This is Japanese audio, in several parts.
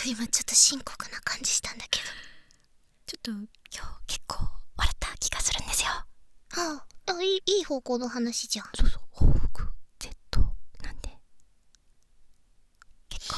今ちょっと深刻な感じしたんだけど。 ちょっと今日結構笑った気がするんですよ。 いい方向の話じゃん。 そうそう、報復 Z なんで結構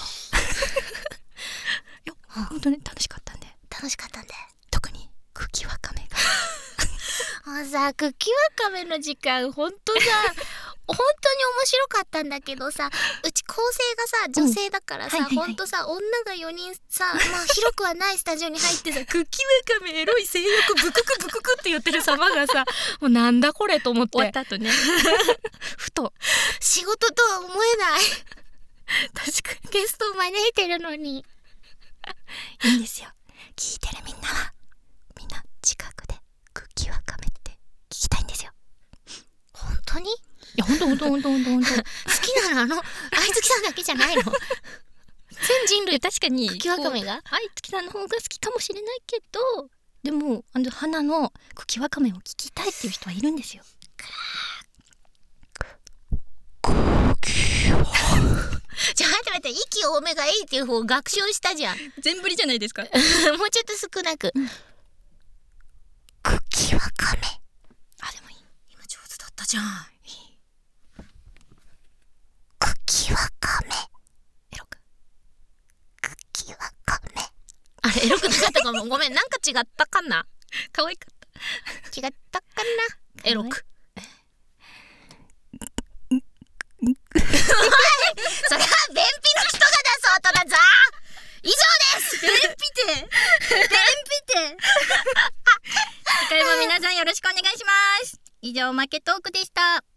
いや本当に楽しかったんで。特に茎わかめがさ、茎わかめの時間ほんとさ本当に面白かったんだけどさ、うち構成がさ女性だからさ、ほんとさ女が4人さ、まあ広くはないスタジオに入ってさ茎わかめエロい性欲ブククブククって言ってる様がさ、もうなんだこれと思って、 終わった後ねふと仕事とは思えない確かにゲストを招いてるのに。 いいんですよ。聞いてるみんなはみんな近くで茎わかめって聞きたいんですよ。 本当に？ いやほんと好きなの愛月さんだけじゃないの全人類確かに茎わかめが愛月さんの方が好きかもしれないけど、でも花の茎わかめを聞きたいっていう人はいるんですよ。 じゃあ待って息多めがいいっていう方を学習したじゃん全振りじゃないですかもうちょっと少なく、茎わかめ。 でもいい。 今上手だったじゃん。 いい。 茎わかめエロく。 茎わかめ。あれエロくなかったかも。ごめん、なんか違ったかな。 可愛かった。 違ったかな。エロく。それは便秘の人が出す音だぞ。以上です。 便秘て次回も皆さんよろしくお願いします。以上負けトークでした。